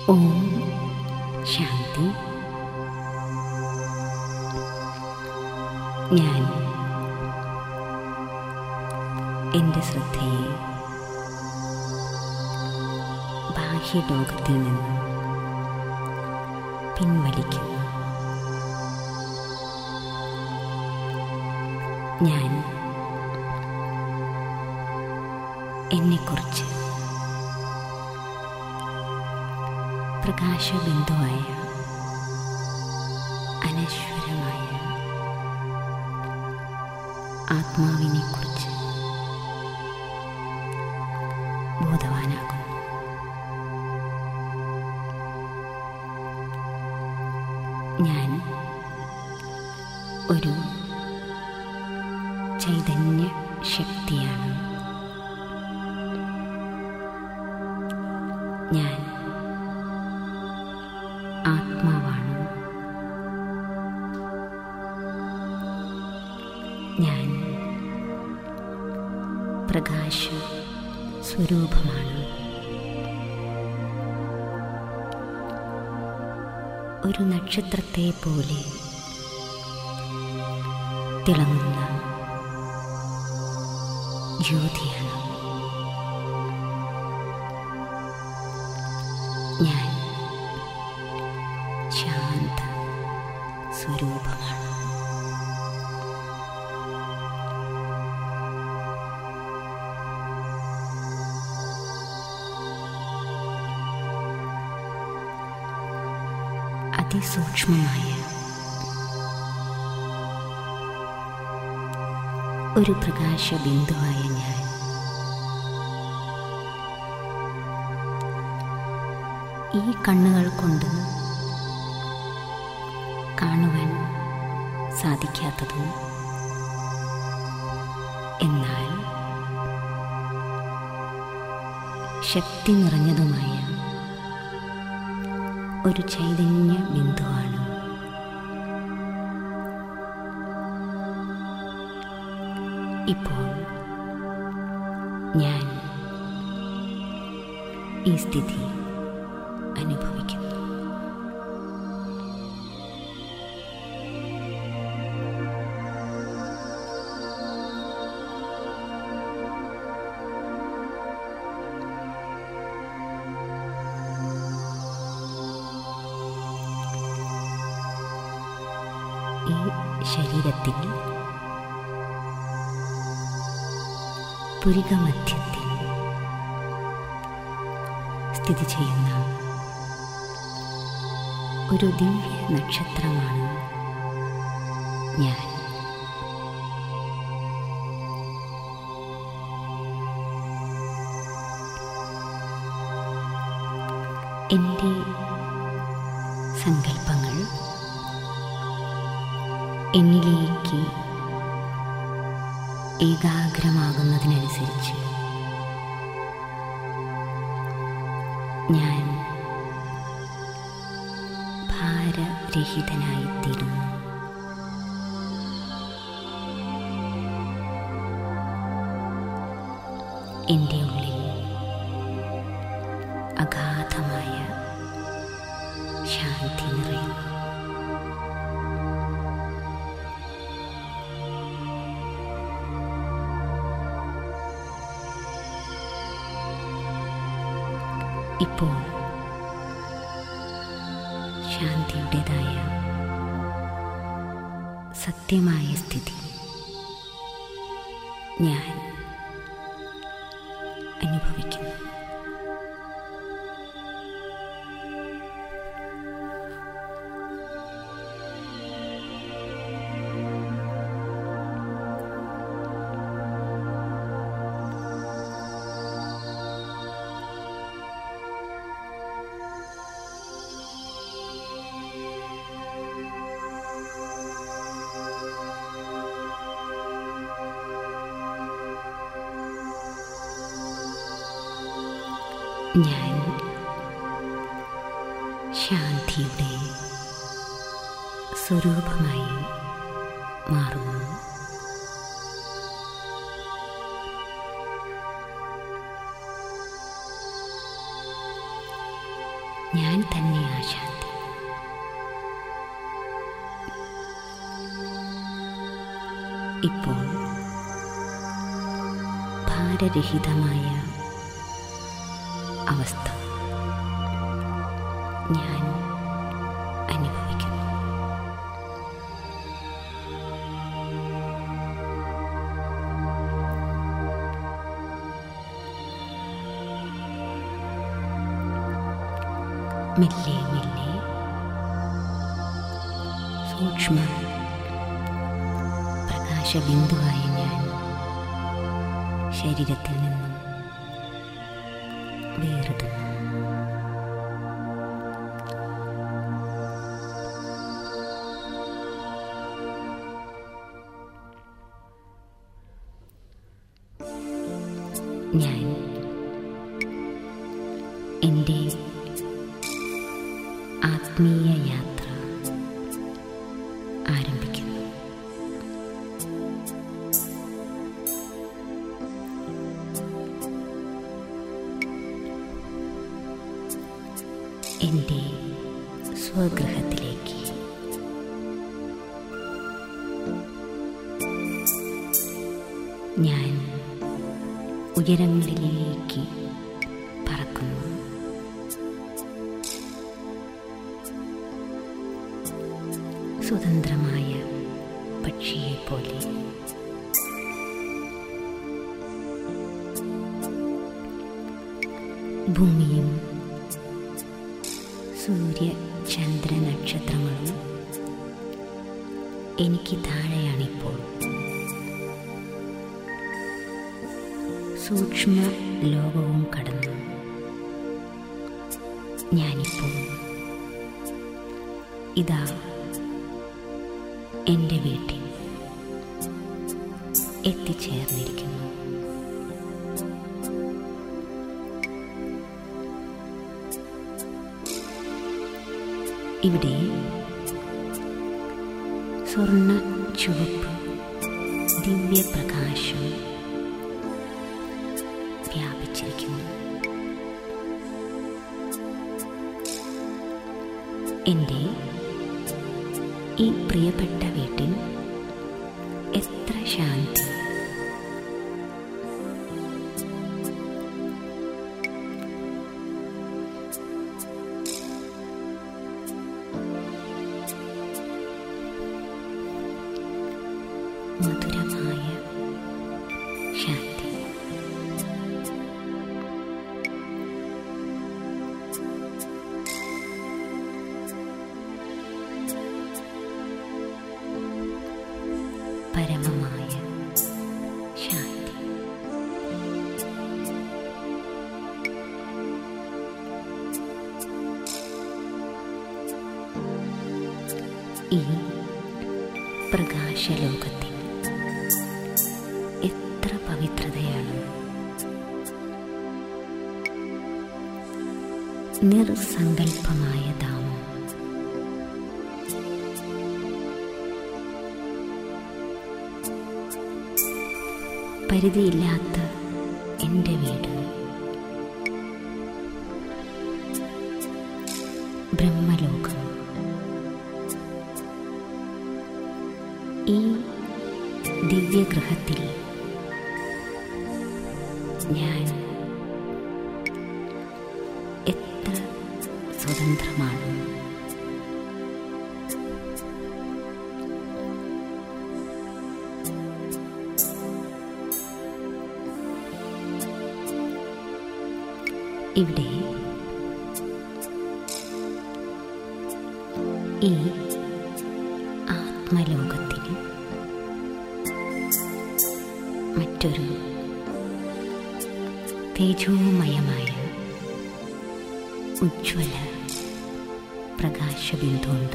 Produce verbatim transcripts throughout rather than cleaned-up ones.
ഓം ശാന്തി. ഞാൻ എൻ്റെ ശ്രദ്ധയെ ബാഹ്യലോകത്തിൽ നിന്ന് പിൻവലിക്കുന്നു. ഞാൻ എന്നെക്കുറിച്ച് പ്രകാശബിന്ദുവായ അനശ്വരമായ ആത്മാവിനെക്കുറിച്ച് ബോധവാനാകുന്നു. ഞാൻ ഒരു ചൈതന്യ ശക്തിയാണ്. ഞാൻ ആത്മാവാണ്. ഞാൻ പ്രകാശ സ്വരൂപമാണ്. ഒരു നക്ഷത്രത്തെ പോലെ തിളങ്ങുന്ന ജ്യോതിയാണ് ഞാൻ. ശാന്ത സ്വരൂപമാണ്. അതിസൂക്ഷ്മമായ ഒരു പ്രകാശബിന്ദുവായ ഞാൻ ഈ കണ്ണുകൾ കൊണ്ട് കാണുവാൻ സാധിക്കാത്തതും എന്നാൽ ശക്തി നിറഞ്ഞതുമായ ഒരു ചൈതന്യ ബിന്ദുവാണ്. ഇപ്പോൾ ഞാൻ ഈ സ്ഥിതി അനുഭവിക്കുന്നു. ഈ ശരീരത്തിൽ പുരികമധ്യത്തിൽ സ്ഥിതി ചെയ്യുന്ന ഒരു ദിവ്യ നക്ഷത്രമാണ് ഞാൻ. എൻ്റെ സങ്കല്പങ്ങൾ എന്നിലേക്ക് ഏകാഗ്രമാകുന്നതിനനുസരിച്ച് ഞാൻ ഭാരരഹിതനായിത്തീരുന്നു. എൻ്റെ ഉള്ളിൽ അഗാധമായ ശാന്തി നിറയുന്നു. ഇപ്പോൾ ശാന്തിയുടേതായ സത്യമായ സ്ഥിതി ഞാൻ അനുഭവിക്കുന്നു. ഞാൻ ശാന്തിയുടെ സ്വരൂപമായി മാറുന്നു. ഞാൻ തന്നെയാ ശാന്തി. ഇപ്പോൾ ഭാരരഹിതമായ അവസ്ഥ ഞാൻ അനുഭവിക്കുന്നു. മെല്ലെ മെല്ലെ സൂക്ഷ്മ പ്രകാശബിന്ദുവായ ഞാൻ ശരീരത്തിൽ നിന്നും വേറിടുന്നു. ഞാൻ എൻ്റെ ആത്മീയ യാത്ര ആരംഭിക്കുന്നു. എൻ്റെ സ്വഗൃഹത്തിലേക്ക്. ഞാൻ ഉയരങ്ങളിലേക്ക് പറക്കുന്നു. സ്വതന്ത്രമായ പക്ഷിയെപ്പോലെ. ഭൂമിയും സൂര്യ ചന്ദ്ര നക്ഷത്രങ്ങളും എനിക്ക് താഴെയാണിപ്പോൾ. സൂക്ഷ്മ ലോകവും കടന്നു ഞാനിപ്പോൾ ഇതാ എൻ്റെ വീട്ടിൽ എത്തിച്ചേർന്നിരിക്കുന്നു. ഇവിടെ സ്വർണ്ണ ചുവപ്പ് ദിവ്യപ്രകാശം വ്യാപിച്ചിരിക്കുന്നു. എൻ്റെ ഈ പ്രിയപ്പെട്ട വീട്ടിൽ എത്ര ശാന്തി! മധുരമായ ശാന്തി. പരമമായ ശാന്തി. ഈ പ്രകാശലോകത്തിൽ എത്ര പവിത്രതയാണ്! നിർസങ്കൽപ്പമായ ധാമം. പരിധിയില്ലാത്ത എൻ്റെ വീട്. ബ്രഹ്മലോകം. ഈ ദിവ്യഗൃഹത്തിൽ ഞാൻ എത്ര സ്വതന്ത്രമാണ്! ഇവിടെ ഈ ആത്മലോകത്തിൽ മറ്റൊരു തേജോമയമായ ഉജ്ജ്വല പ്രകാശബിന്ദുണ്ട്.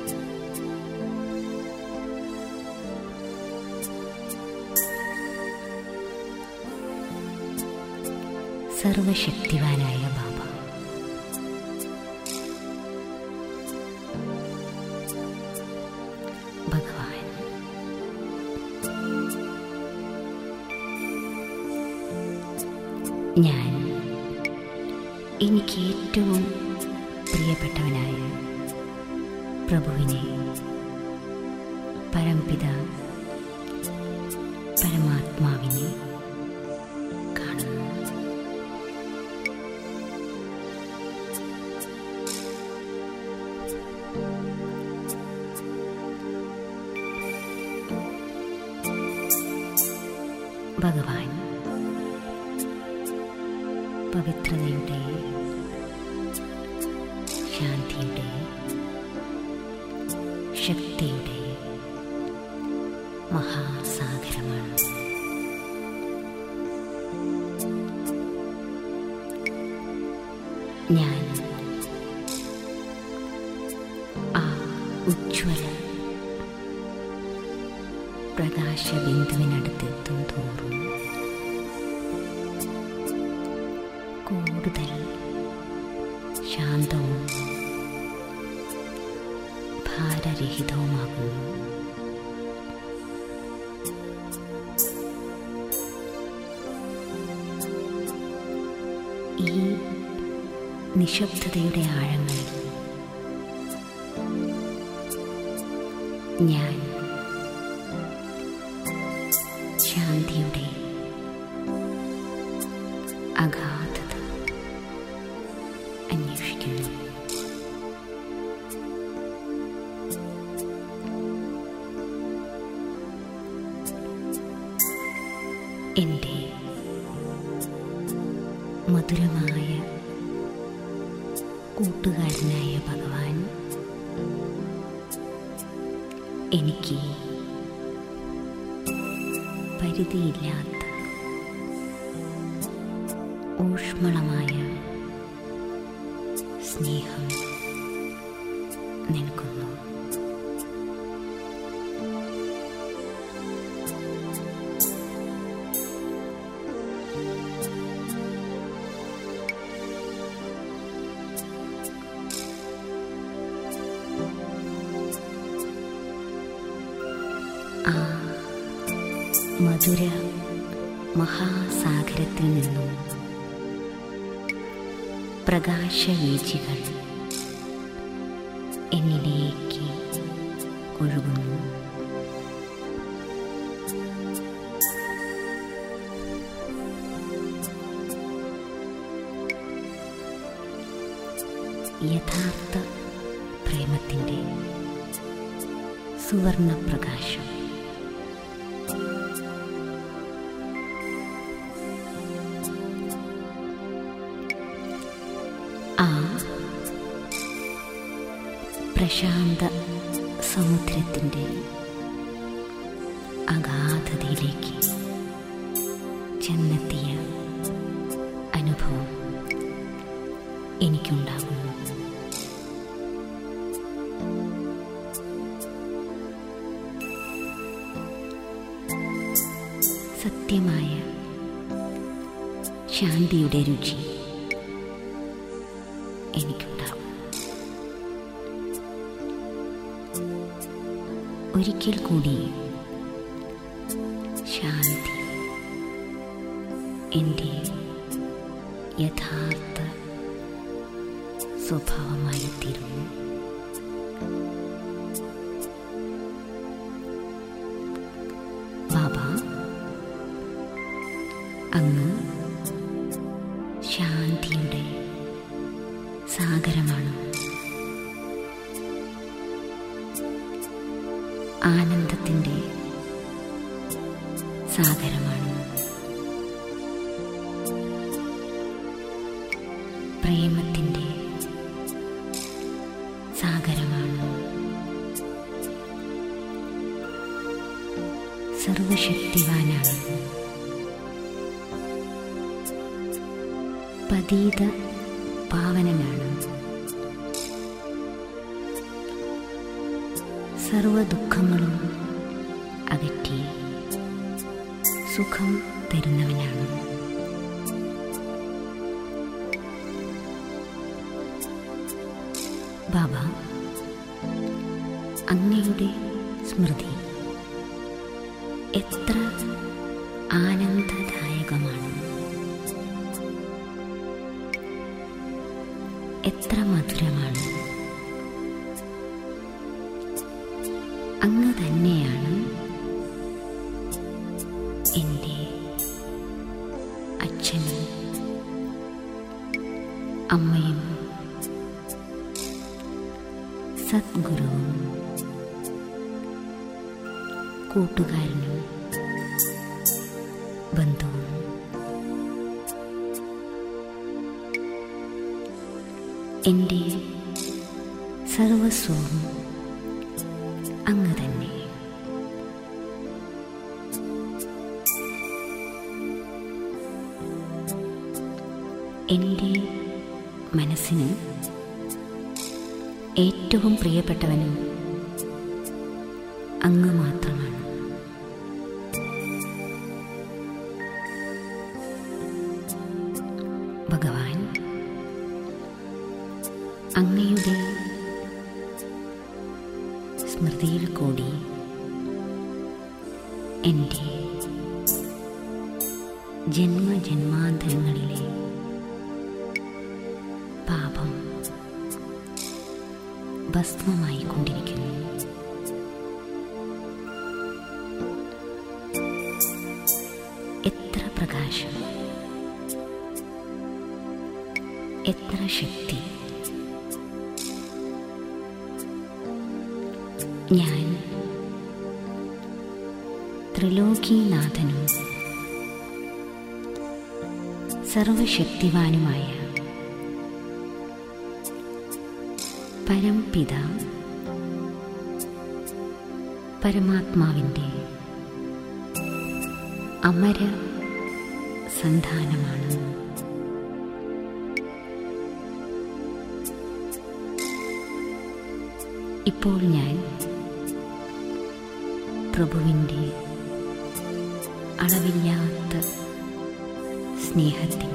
സർവശക്തിവാനായ ബാബ. ഭഗവാൻ. ഞാൻ എനിക്ക് ഏറ്റവും പ്രിയപ്പെട്ടവനായ പ്രഭുവിനെ പരംപിത പരമാത്മാവിനെ കാണുന്നു. ഭഗവാൻ പവിത്രതയുടെ, ശാന്തിയുടെ, ശക്തിയുടെ മഹാസാഗരമാണ്. ഞാൻ ആ ഉജ്ജ്വല പ്രകാശബിന്ദുവിനടുത്തെത്തും തോറും കൂടുതൽ ശാന്തവും ഭാരരഹിതവുമാകുന്നു. ഈ നിശബ്ദതയുടെ ആഴങ്ങളിൽ ഞാൻ ശാന്തിയുടെ അഗാധത അന്വേഷിക്കുന്നു. എൻ്റെ മധുരമായ കൂട്ടുകാരനായ ഭഗവാൻ എനിക്ക് പരിധിയില്ലാത്ത ഊഷ്മളമായ സ്നേഹം നൽകുന്നു. ആ മധുര മഹാസാഗരത്തിൽ നിന്നും പ്രകാശവീചികൾ എന്നിലേക്ക് ഒഴുകുന്നു. യഥാർത്ഥ പ്രേമത്തിൻ്റെ സുവർണപ്രകാശം ആ പ്രശാന്ത സമുദ്രത്തിൻ്റെ അഗാധതയിലേക്ക് ചെന്നെത്തിയ അനുഭവം എനിക്കുണ്ടാകുന്നു. സത്യമായ ശാന്തിയുടെ രുചി എനിക്കുണ്ടാകും. ഒരിക്കൽ കൂടി ശാന്തി എൻ്റെ യഥാർത്ഥ സ്വഭാവമായി തീരുന്നു. ബാബ, അങ്ങ് ശാന്തിയുടെ സാഗരമാണ്. ആനന്ദത്തിൻ്റെ സാഗരമാണ്. പ്രേമത്തിൻ്റെ സാഗരമാണ്. സർവശക്തിവാനാണ്. പതീത പാവനനാണ്. സർവദുഃഖങ്ങളും അകറ്റി സുഖം തരുന്നവനാണ്. ബാബ, അങ്ങയുടെ സ്മൃതി എത്ര ആനന്ദദായകമാണ്. എത്ര മധുരമാണ്. അങ്ങ് തന്നെയാണ് എൻ്റെ അച്ഛനും അമ്മയും സദ്ഗുരുവും കൂട്ടുകാരനും ബന്ധുവും. എൻ്റെ സർവസ്വവും അങ്ങ് തന്നെ. എൻ്റെ മനസ്സിന് ഏറ്റവും പ്രിയപ്പെട്ടവനും അങ്ങ് മാത്രമാണ്. ഭഗവാൻ, അങ്ങയുടെ സ്മൃതിയിൽ കൂടി എൻ്റെ ജന്മജന്മാന്തരങ്ങളിലെ പാപം ഭസ്മമായി കൊണ്ടിരിക്കുന്നു. എത്ര പ്രകാശം, എത്ര ശക്തി! ഞാൻ ത്രിലോകീനാഥനും സർവശക്തിവാനുമായ പരംപിത പരമാത്മാവിൻ്റെ അമര സന്താനമാണ്. ഇപ്പോൾ ഞാൻ പ്രഭുവിൻ്റെ അളവില്ലാത്ത സ്നേഹത്തിൽ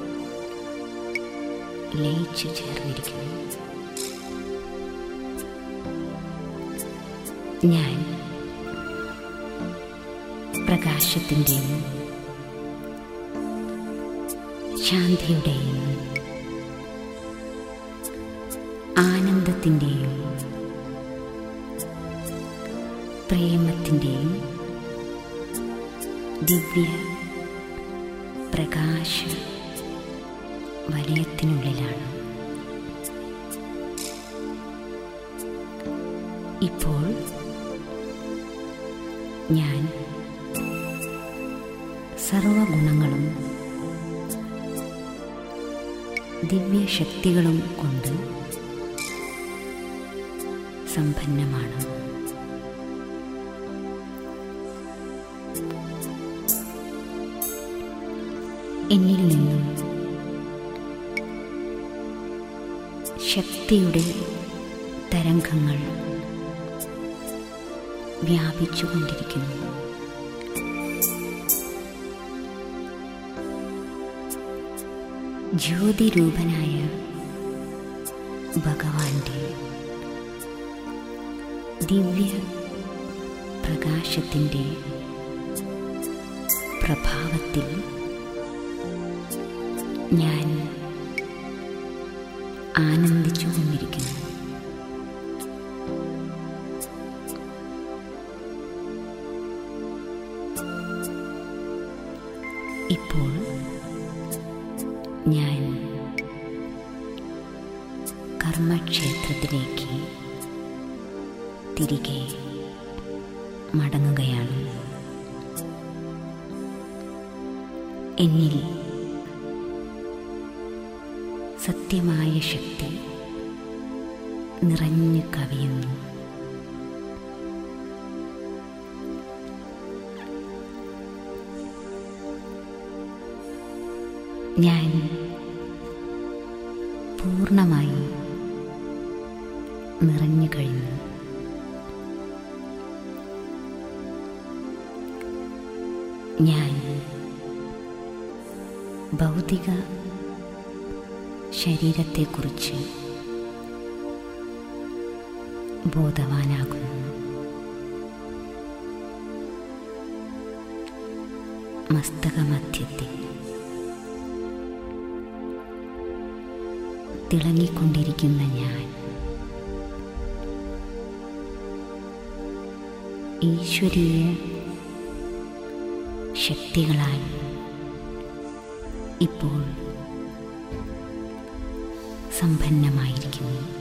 ലയിച്ചു ചേർന്നിരിക്കുന്നു. ഞാൻ പ്രകാശത്തിൻ്റെയും ശാന്തിയുടെയും ആനന്ദത്തിൻ്റെയും പ്രേമത്തിൻ്റെയും ദിവ്യ പ്രകാശ വലയത്തിനുള്ളിലാണ്. ഇപ്പോൾ ഞാൻ സർവഗുണങ്ങളും ദിവ്യശക്തികളും കൊണ്ട് സമ്പന്നമാണ്. എന്നിൽ നിന്നും ശക്തിയുടെ തരംഗങ്ങൾ വ്യാപിച്ചുകൊണ്ടിരിക്കുന്നു. ജ്യോതിരൂപനായ ഭഗവാന്റെ ദിവ്യ പ്രകാശത്തിൻ്റെ പ്രഭാവത്തിൽ ഞാൻ ആനന്ദിച്ചുകൊണ്ടിരിക്കുന്നു. ഇപ്പോൾ ഞാൻ കർമ്മക്ഷേത്രത്തിലേക്ക് തിരികെ മടങ്ങുകയാണ്. എന്നിൽ സത്യമായ ശക്തി നിറഞ്ഞു കവിയുന്നു. ഞാൻ പൂർണ്ണമായി നിറഞ്ഞു കഴിഞ്ഞു. ഞാൻ ഭൗതിക ശരീരത്തെക്കുറിച്ച് ബോധവാനാകുന്നു. മസ്തകമധ്യത്തിൽ തിളങ്ങിക്കൊണ്ടിരിക്കുന്ന ഞാൻ ഈശ്വരീയ ശക്തികളാൽ ഇപ്പോൾ സമ്പന്നമായിരിക്കുന്നു.